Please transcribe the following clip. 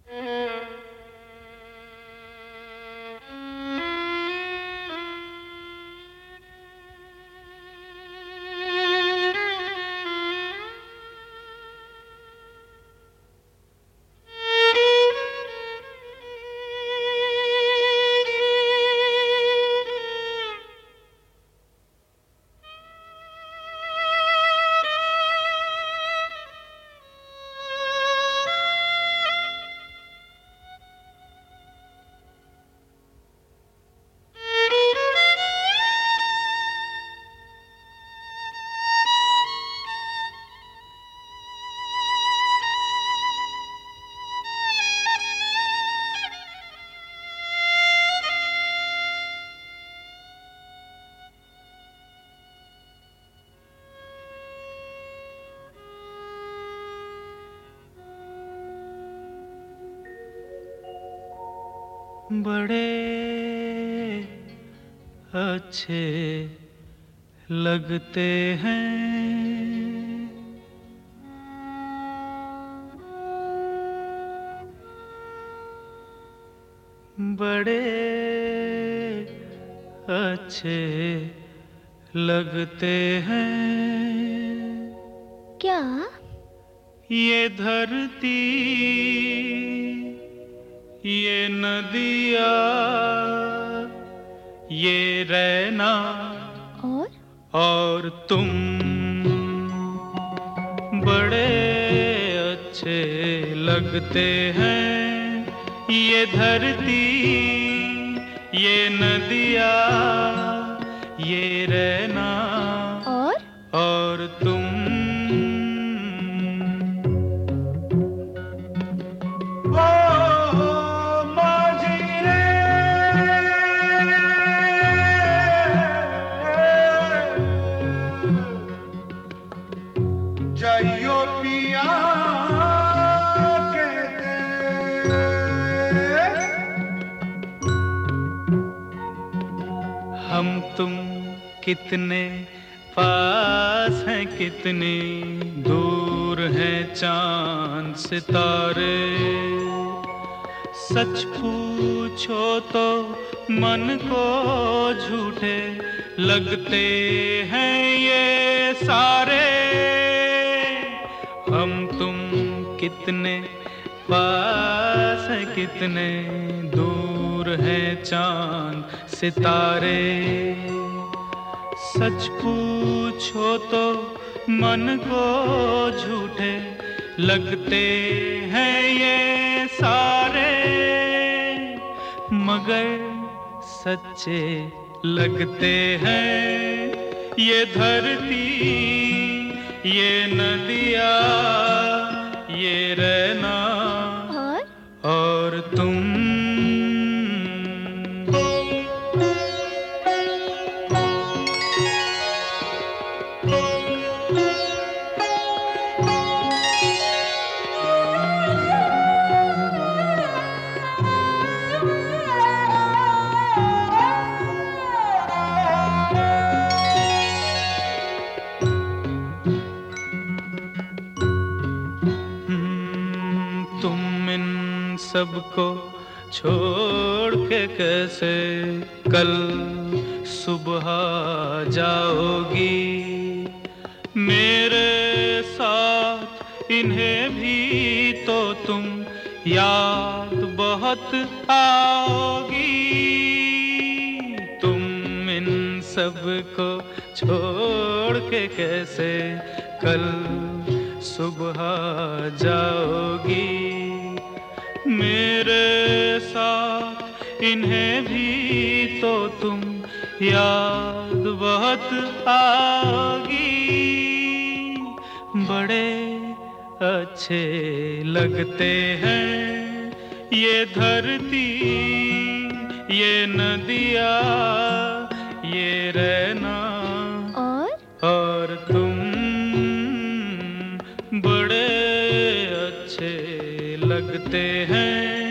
बड़े अच्छे लगते हैं बड़े अच्छे लगते हैं। क्या? ये धरती, ये नदिया, ये रैना और तुम बड़े अच्छे लगते हैं। ये धरती, ये नदिया, ये रैना और तुम जाइयो पिया के दे। हम तुम कितने पास हैं, कितनी दूर हैं चांद सितारे। सच पूछो तो मन को झूठे लगते हैं ये सारे। हम तुम कितने पास हैं, कितने दूर हैं चांद सितारे। सच पूछो तो मन को झूठे लगते हैं ये सारे, मगर सच्चे लगते हैं ये धरती, ये नदिया, ये रैना और तुम। तुम इन सबको छोड़ के कैसे कल सुबह जाओगी। मेरे साथ इन्हें भी तो तुम याद बहुत आओगी। तुम इन सबको छोड़ के कैसे कल सुबह जाओगी। मेरे साथ इन्हें भी तो तुम याद बहुत आओगी। बड़े अच्छे लगते हैं ये धरती, ये नदिया, ये रैना और तुम बड़े अच्छे लगते हैं।